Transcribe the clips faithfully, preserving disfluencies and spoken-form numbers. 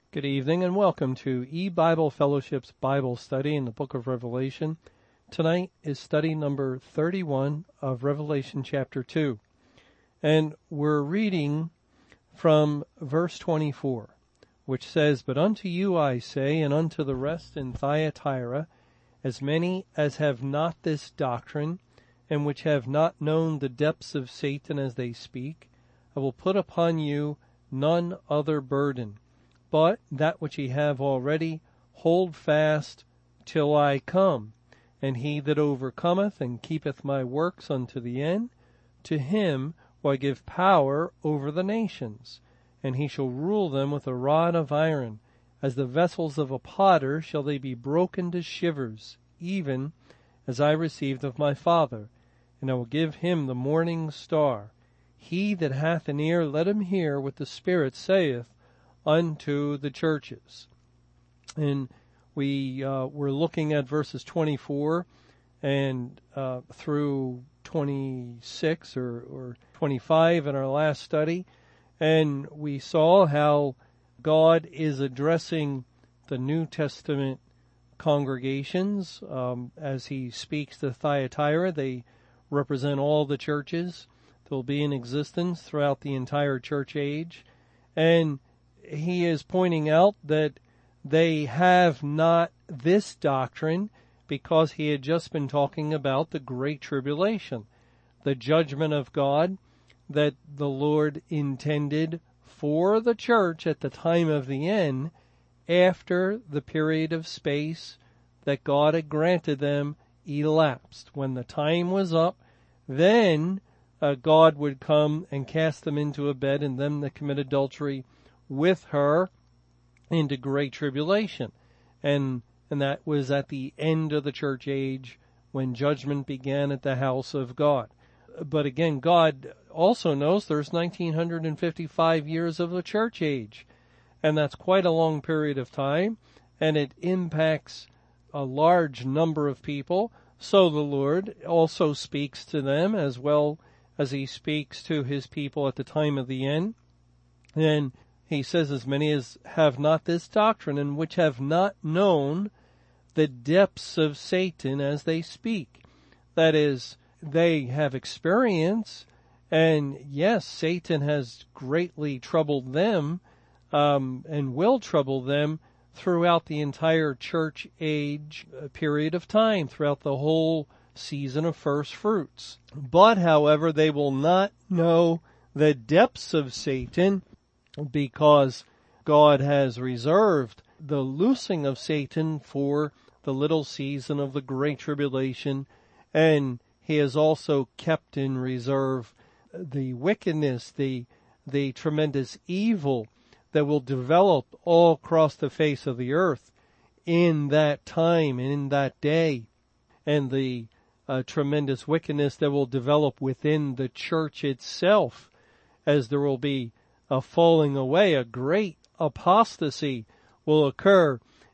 Good evening and welcome to E-Bible Fellowship's Bible study in the book of Revelation. Tonight is study number thirty-one of Revelation chapter two. And we're reading from verse twenty-four, which says, "But unto you I say, and unto the rest in Thyatira, as many as have not this doctrine, and which have not known the depths of Satan as they speak, I will put upon you none other burden, but that which ye have already, hold fast till I come. And he that overcometh and keepeth my works unto the end, to him will I give power over the nations. And he shall rule them with a rod of iron. As the vessels of a potter shall they be broken to shivers, even as I received of my Father. And I will give him the morning star. He that hath an ear, let him hear what the Spirit saith unto the churches." And we uh, were looking at verses twenty-four and uh, through twenty-six or, or twenty-five in our last study, and we saw how God is addressing the New Testament congregations um, as he speaks to Thyatira. They represent all the churches that will be in existence throughout the entire church age, and he is pointing out that they have not this doctrine because he had just been talking about the Great Tribulation, the judgment of God that the Lord intended for the church at the time of the end after the period of space that God had granted them elapsed. When the time was up, then uh, God would come and cast them into a bed, and them that commit adultery with her into great tribulation. And and that was at the end of the church age when judgment began at the house of God. But again, God also knows there's one thousand nine hundred fifty-five years of the church age. And that's quite a long period of time. And it impacts a large number of people. So the Lord also speaks to them as well as he speaks to his people at the time of the end. And he says, as many as have not this doctrine, and which have not known the depths of Satan as they speak. That is, they have experience, and yes, Satan has greatly troubled them, um, and will trouble them throughout the entire church age period of time, throughout the whole season of first fruits. But, however, they will not know the depths of Satan, because God has reserved the loosing of Satan for the little season of the Great Tribulation, and he has also kept in reserve the wickedness, the the tremendous evil that will develop all across the face of the earth in that time, in that day, and the uh, tremendous wickedness that will develop within the church itself, as there will be a falling away, a great apostasy will occur,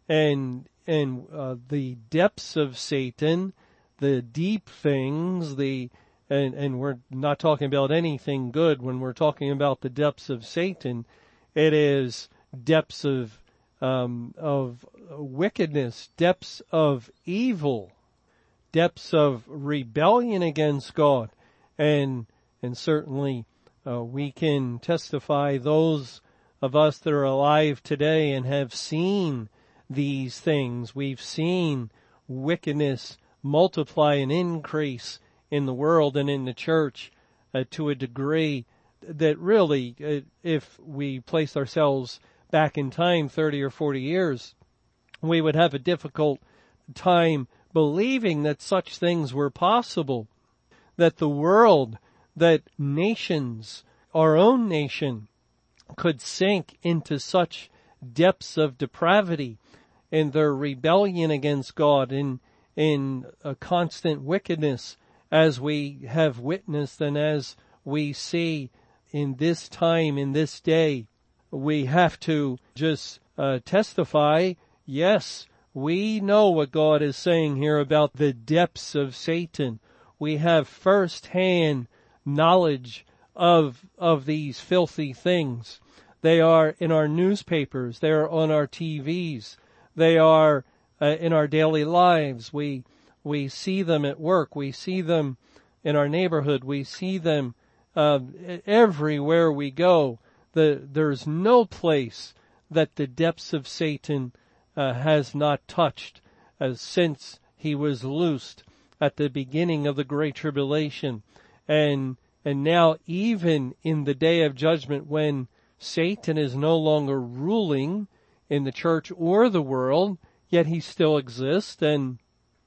and and uh, the depths of Satan, the deep things, the and and we're not talking about anything good when we're talking about the depths of Satan. It is depths of um, of wickedness, depths of evil, depths of rebellion against God, and and certainly. Uh, we can testify, those of us that are alive today and have seen these things. We've seen wickedness multiply and increase in the world and in the church uh, to a degree that really, uh, if we place ourselves back in time thirty or forty years, we would have a difficult time believing that such things were possible, that the world, that nations, our own nation, could sink into such depths of depravity in their rebellion against God, in in a constant wickedness, as we have witnessed and as we see in this time, in this day. We have to just uh, testify, yes, we know what God is saying here about the depths of Satan. We have first-hand knowledge of of these filthy things They are in our newspapers. They are on our T Vs. They are uh, in our daily lives. We we see them at work. We see them in our neighborhood. We see them uh, everywhere we go. The, there's no place that the depths of Satan uh, has not touched uh, since he was loosed at the beginning of the Great Tribulation. And and now even in the day of judgment, when Satan is no longer ruling in the church or the world, yet he still exists. And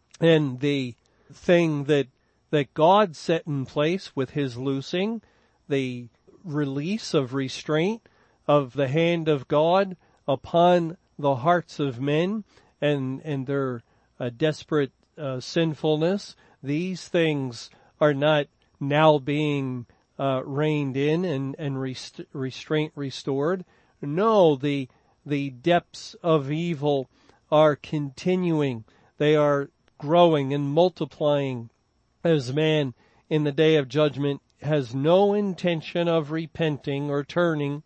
and the thing that that God set in place with his loosing, the release of restraint of the hand of God upon the hearts of men and and their uh, desperate uh, sinfulness, these things are not now being uh, reined in and and rest- restraint restored. No, the the depths of evil are continuing. They are growing and multiplying as man in the day of judgment has no intention of repenting or turning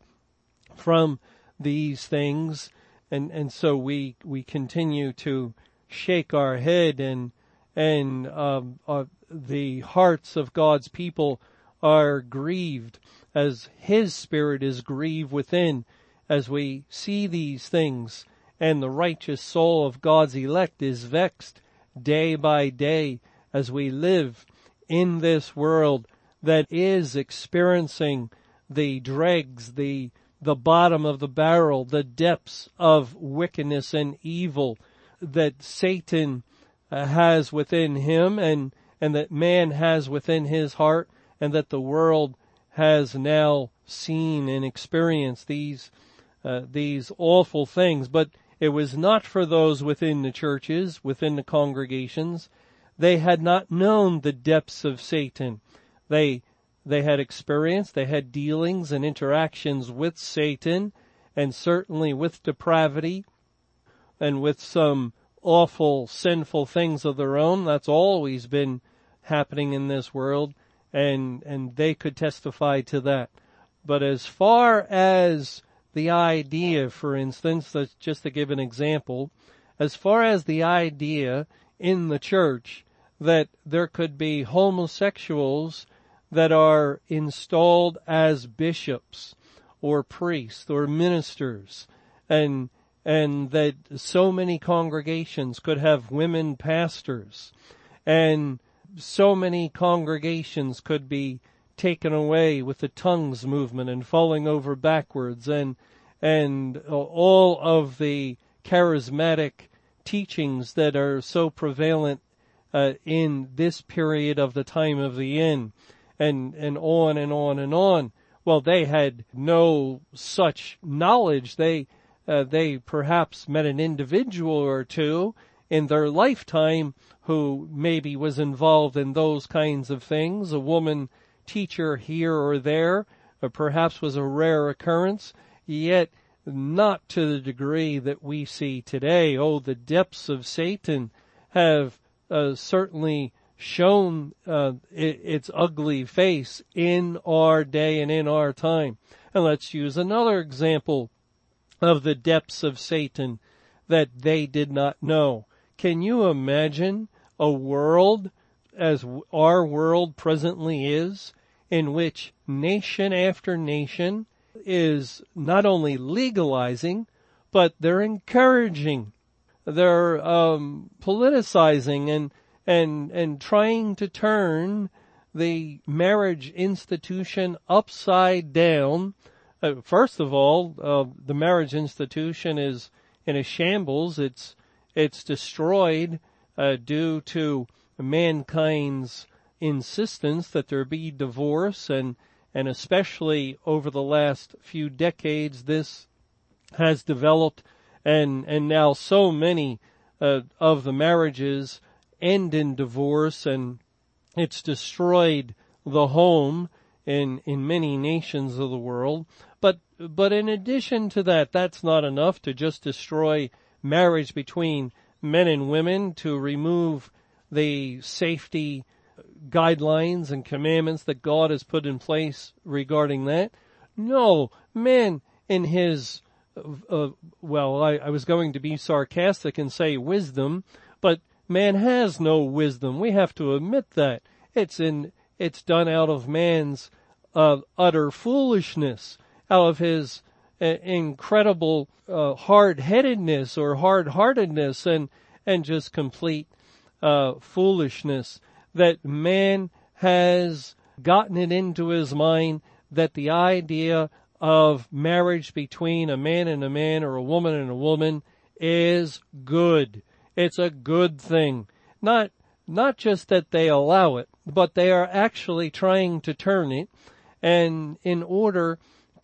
from these things. And, and so we, we continue to shake our head, and, and, um, uh, the hearts of God's people are grieved as his spirit is grieved within as we see these things, and the righteous soul of God's elect is vexed day by day as we live in this world that is experiencing the dregs, the the bottom of the barrel, the depths of wickedness and evil that Satan uh, has within him, and and that man has within his heart, and that the world has now seen and experienced these uh, these awful things. But it was not for those within the churches, within the congregations. They had not known the depths of Satan. They they had experienced, they had dealings and interactions with Satan, and certainly with depravity, and with some awful, sinful things of their own. That's always been happening in this world, and and they could testify to that. But as far as the idea, for instance, just to give an example, as far as the idea in the church that there could be homosexuals that are installed as bishops or priests or ministers, and and that so many congregations could have women pastors, and so many congregations could be taken away with the tongues movement and falling over backwards, and and all of the charismatic teachings that are so prevalent uh, in this period of the time of the end, and and on and on and on. Well, they had no such knowledge. They uh, they perhaps met an individual or two in their lifetime who maybe was involved in those kinds of things. A woman teacher here or there, or perhaps was a rare occurrence, yet not to the degree that we see today. Oh, the depths of Satan have uh, certainly shown uh, it, its ugly face in our day and in our time. And let's use another example of the depths of Satan that they did not know. Can you imagine a world as our world presently is, in which nation after nation is not only legalizing, but they're encouraging, they're um, politicizing and and and trying to turn the marriage institution upside down. Uh, first of all, uh, the marriage institution is in a shambles. It's it's destroyed uh, due to mankind's insistence that there be divorce, and and especially over the last few decades, this has developed, and and now so many uh, of the marriages end in divorce, and it's destroyed the home in in many nations of the world. But but in addition to that, that's not enough to just destroy marriage between men and women, to remove the safety guidelines and commandments that God has put in place regarding that. No, men in his, uh, well, I, I was going to be sarcastic and say wisdom, but man has no wisdom. We have to admit that. It's in, it's done out of man's uh, utter foolishness, out of his uh, incredible uh, hard-headedness or hard-heartedness and, and just complete uh, foolishness, that man has gotten it into his mind that the idea of marriage between a man and a man or a woman and a woman is good. It's a good thing. Not, not just that they allow it, but they are actually trying to turn it, and in order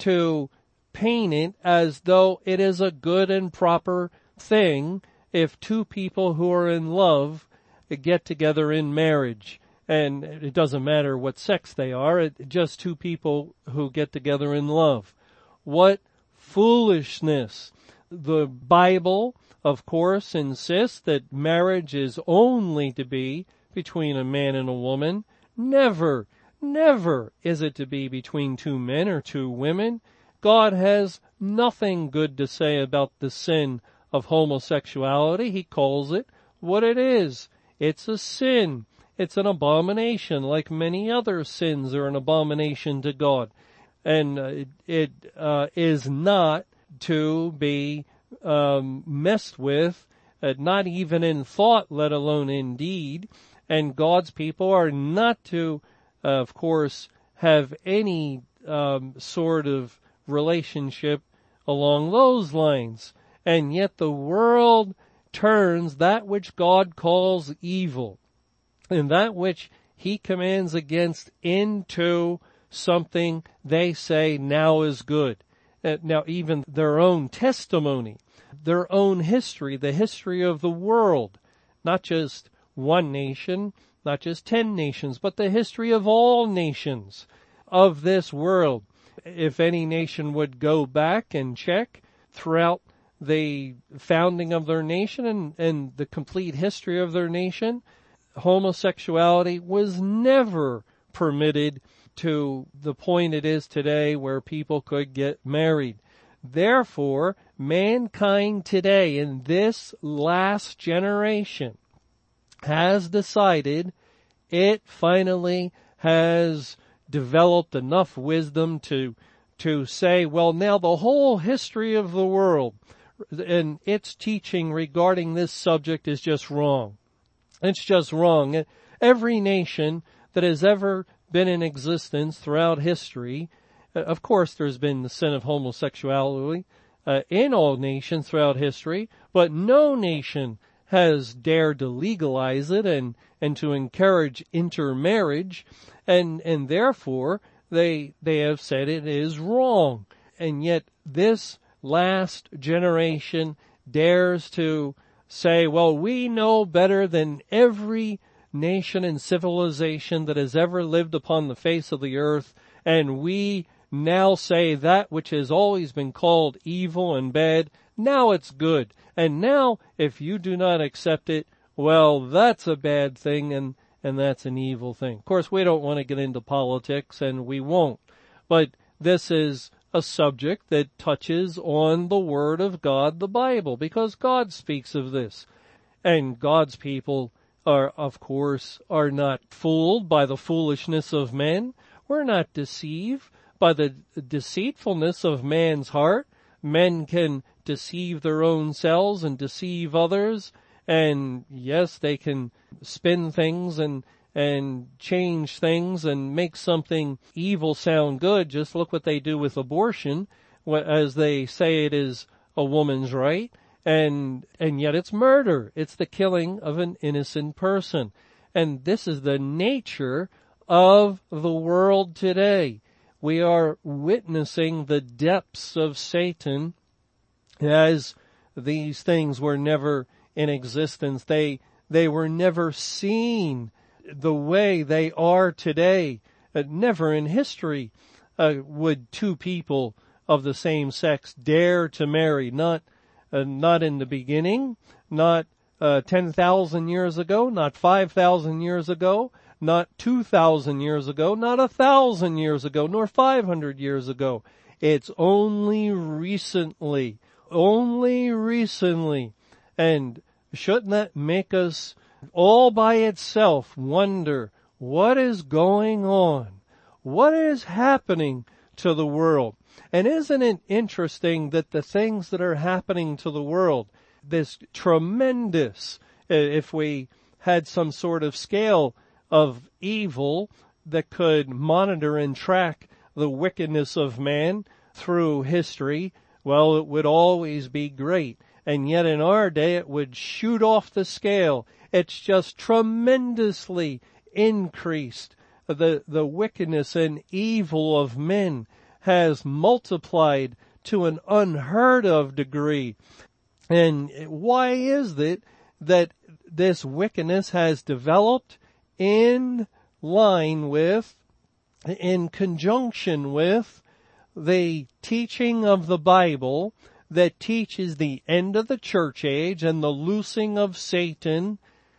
to paint it as though it is a good and proper thing if two people who are in love get together in marriage. And it doesn't matter what sex they are, it's just two people who get together in love. What foolishness. The Bible, of course, insists that marriage is only to be between a man and a woman. Never, never is it to be between two men or two women. God has nothing good to say about the sin of homosexuality. He calls it what it is. It's a sin. It's an abomination, like many other sins are an abomination to God. And uh, it, it uh, is not to be um, messed with, uh, not even in thought, let alone in deed. And God's people are not to, uh, of course, have any um, sort of relationship along those lines. And yet the world turns that which God calls evil and that which he commands against into something they say now is good. Uh, now, even their own testimony, their own history, the history of the world, not just one nation, not just ten nations, but the history of all nations of this world. If any nation would go back and check throughout the founding of their nation and, and the complete history of their nation, homosexuality was never permitted to the point it is today where people could get married. Therefore, mankind today in this last generation has decided it finally has developed enough wisdom to to say, well, now the whole history of the world and its teaching regarding this subject is just wrong. It's just wrong. Every nation that has ever been in existence throughout history, of course there's been the sin of homosexuality uh, in all nations throughout history, but no nation has dared to legalize it and, and to encourage intermarriage, and, and therefore they, they have said it is wrong. And yet this last generation dares to say, well, we know better than every nation and civilization that has ever lived upon the face of the earth, and we now say that which has always been called evil and bad, now it's good. And now, if you do not accept it, well, that's a bad thing and, and that's an evil thing. Of course, we don't want to get into politics, and we won't. But this is a subject that touches on the Word of God, the Bible, because God speaks of this. And God's people are, of course, are not fooled by the foolishness of men. We're not deceived by the deceitfulness of man's heart. Men can deceive their own selves and deceive others. And yes, they can spin things and and change things and make something evil sound good. Just look what they do with abortion, as they say it is a woman's right, and and yet it's murder. It's the killing of an innocent person. And this is the nature of the world today. We are witnessing the depths of Satan as these things were never in existence. They they were never seen the way they are today. Uh, never in history uh, would two people of the same sex dare to marry. Not, uh, not in the beginning, not uh, ten thousand years ago, not five thousand years ago, not two thousand years ago, not a thousand years ago, nor five hundred years ago. It's only recently, only recently. And shouldn't that make us all by itself wonder what is going on? What is happening to the world? And isn't it interesting that the things that are happening to the world, this tremendous, if we had some sort of scale of evil that could monitor and track the wickedness of man through history, well, it would always be great. And yet in our day, it would shoot off the scale. It's just tremendously increased. The, the wickedness and evil of men has multiplied to an unheard of degree. And why is it that this wickedness has developed in line with, in conjunction with, the teaching of the Bible that teaches the end of the church age and the loosing of Satan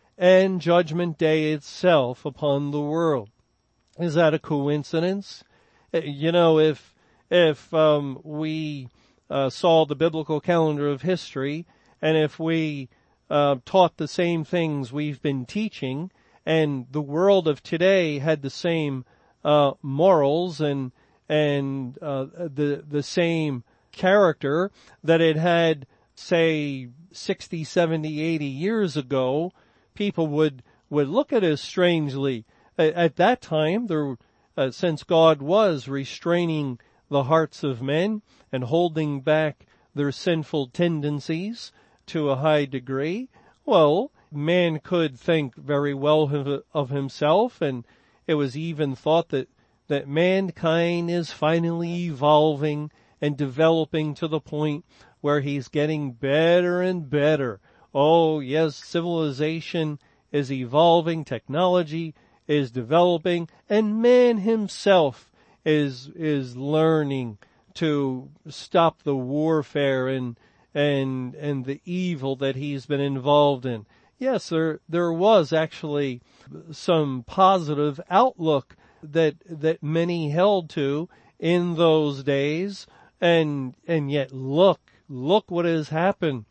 and Judgment Day itself upon the world? Is that a coincidence? You know, if if um, we uh, saw the biblical calendar of history, and if we uh, taught the same things we've been teaching, and the world of today had the same uh, morals and and uh, the the same character that it had, say, sixty, seventy, eighty years ago, people would would look at us strangely. At that time, there, uh, since God was restraining the hearts of men and holding back their sinful tendencies to a high degree, well, man could think very well of, of himself, and it was even thought that, that mankind is finally evolving and developing to the point where he's getting better and better. Oh, yes, civilization is evolving, technology is developing, and man himself is is learning to stop the warfare and and and the evil that he's been involved in. Yes, there there was actually some positive outlook that that many held to in those days, and and yet look look what has happened.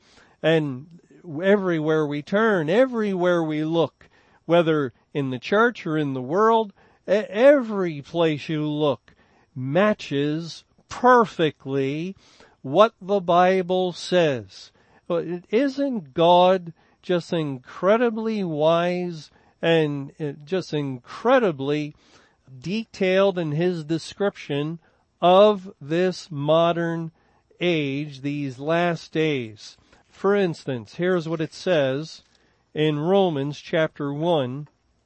And everywhere we turn, everywhere we look, whether in the church or in the world, every place you look matches perfectly what the Bible says. Isn't God just incredibly wise and just incredibly detailed in his description of this modern age, these last days? For instance, here's what it says in Romans chapter one,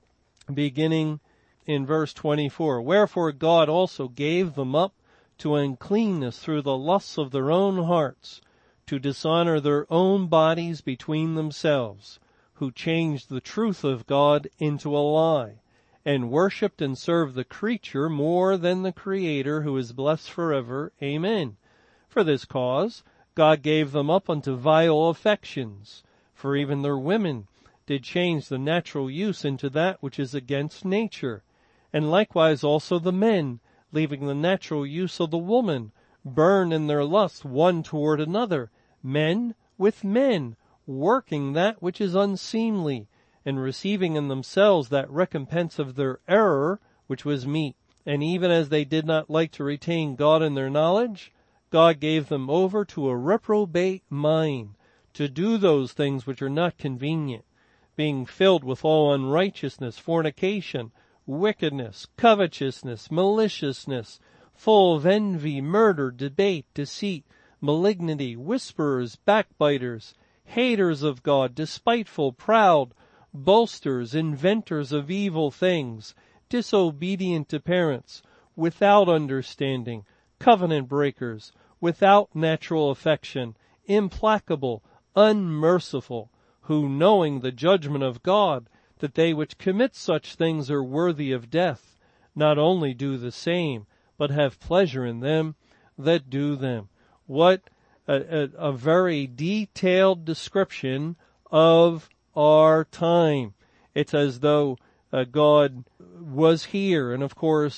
beginning in verse twenty-four. Wherefore God also gave them up to uncleanness through the lusts of their own hearts, to dishonor their own bodies between themselves, who changed the truth of God into a lie, and worshipped and served the creature more than the Creator, who is blessed forever. Amen. For this cause God gave them up unto vile affections, for even their women did change the natural use into that which is against nature. And likewise also the men, leaving the natural use of the woman, burn in their lust one toward another, men with men, working that which is unseemly, and receiving in themselves that recompense of their error which was meet. And even as they did not like to retain God in their knowledge, God gave them over to a reprobate mind, to do those things which are not convenient, being filled with all unrighteousness, fornication, wickedness, covetousness, maliciousness, full of envy, murder, debate, deceit, malignity, whisperers, backbiters, haters of God, despiteful, proud, boasters, inventors of evil things, disobedient to parents, without understanding, covenant breakers, without natural affection, implacable, unmerciful, who, knowing the judgment of God, that they which commit such things are worthy of death, not only do the same, but have pleasure in them that do them. What a, a, a very detailed description of our time. It's as though uh, God was here, and of course,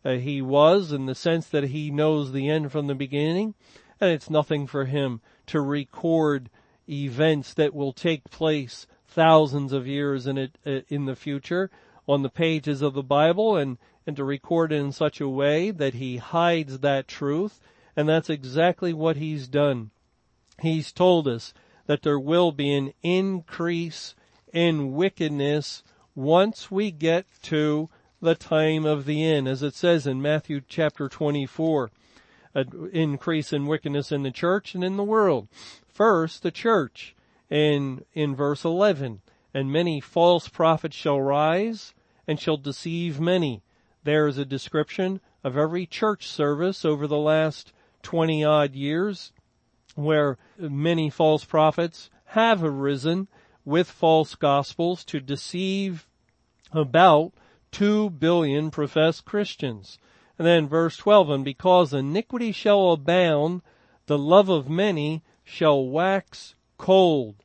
Uh, he was, in the sense that he knows the end from the beginning, and it's nothing for him to record events that will take place thousands of years in it, uh, in the future on the pages of the Bible, and, and to record it in such a way that he hides that truth. And that's exactly what he's done. He's told us that there will be an increase in wickedness once we get to the time of the end, as it says in Matthew chapter twenty-four, an increase in wickedness in the church and in the world. First, the church, in, in verse eleven, and many false prophets shall rise and shall deceive many. There is a description of every church service over the last twenty odd years where many false prophets have arisen with false gospels to deceive about two billion professed Christians. And then verse twelve, and because iniquity shall abound, the love of many shall wax cold.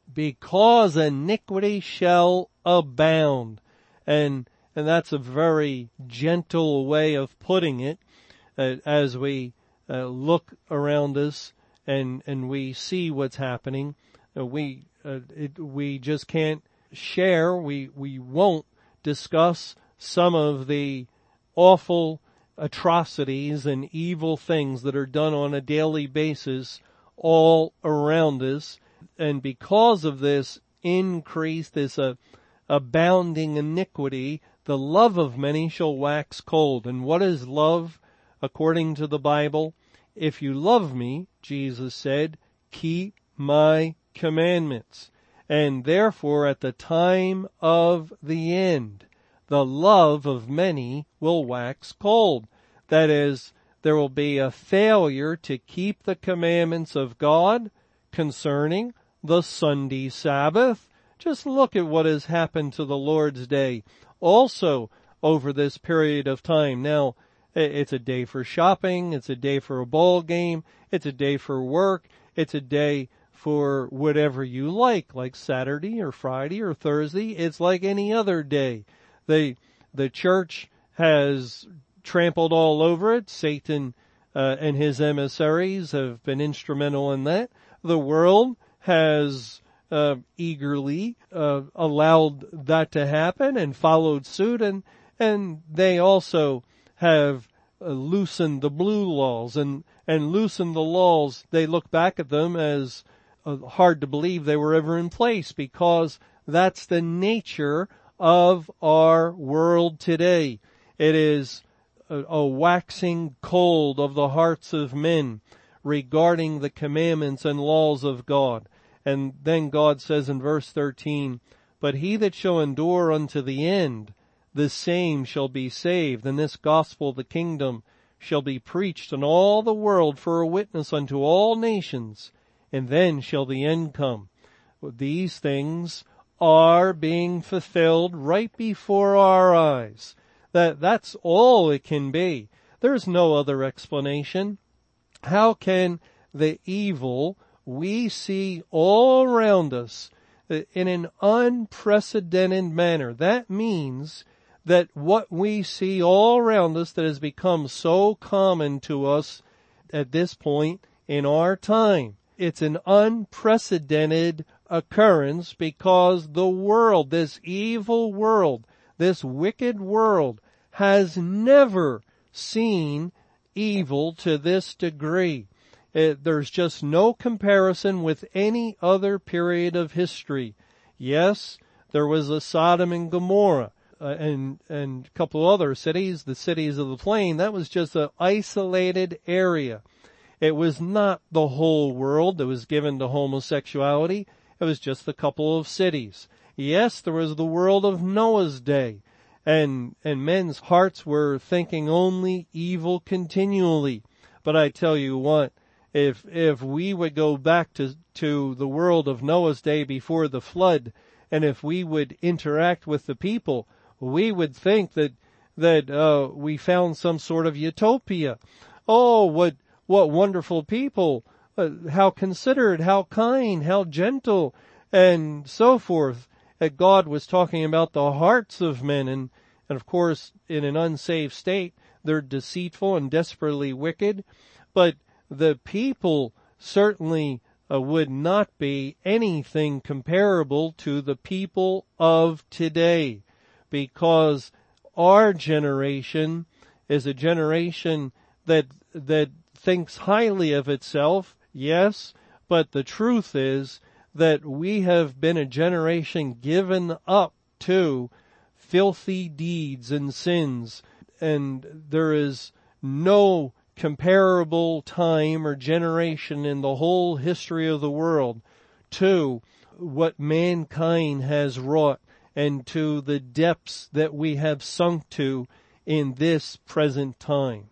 Because iniquity shall abound. And, and that's a very gentle way of putting it, uh, as we uh, look around us and, and we see what's happening. Uh, we, uh, it, we just can't share, we, we won't discuss some of the awful atrocities and evil things that are done on a daily basis all around us. And because of this increase, this uh, abounding iniquity, the love of many shall wax cold. And what is love according to the Bible? If you love me, Jesus said, keep my commandments. And therefore, at the time of the end, the love of many will wax cold. That is, there will be a failure to keep the commandments of God concerning the Sunday Sabbath. Just look at what has happened to the Lord's Day also over this period of time. Now, it's a day for shopping, it's a day for a ball game, it's a day for work, it's a day for whatever you like, like Saturday or Friday or Thursday. It's like any other day. The, the church has trampled all over it. Satan uh, and his emissaries have been instrumental in that. The world has uh, eagerly uh, allowed that to happen and followed suit, and and they also have uh, loosened the blue laws and and loosened the laws. They look back at them as uh, hard to believe they were ever in place, because that's the nature of our world today. It is a, a waxing cold of the hearts of men regarding the commandments and laws of God. And then God says in verse thirteen, but he that shall endure unto the end, the same shall be saved. And this gospel of the kingdom shall be preached in all the world for a witness unto all nations, and then shall the end come. These things are being fulfilled right before our eyes. That, that's all it can be. There's no other explanation. How can the evil we see all around us in an unprecedented manner, that means that what we see all around us that has become so common to us at this point in our time, it's an unprecedented occurrence, because the world, this evil world, this wicked world, has never seen evil to this degree. It, there's just no comparison with any other period of history. Yes, there was a Sodom and Gomorrah uh, and and a couple other cities, the cities of the plain. That was just an isolated area. It was not the whole world that was given to homosexuality. It was just a couple of cities. Yes, there was the world of Noah's day, and and men's hearts were thinking only evil continually. But I tell you what, if if we would go back to to the world of Noah's day before the flood, and if we would interact with the people, we would think that that uh, we found some sort of utopia. Oh, what what wonderful people! Uh, how considerate, how kind, how gentle, and so forth. That God was talking about the hearts of men, and and of course, in an unsaved state, they're deceitful and desperately wicked, but the people certainly uh, would not be anything comparable to the people of today, because our generation is a generation that that thinks highly of itself, yes, but the truth is that we have been a generation given up to filthy deeds and sins, and there is no comparable time or generation in the whole history of the world to what mankind has wrought and to the depths that we have sunk to in this present time.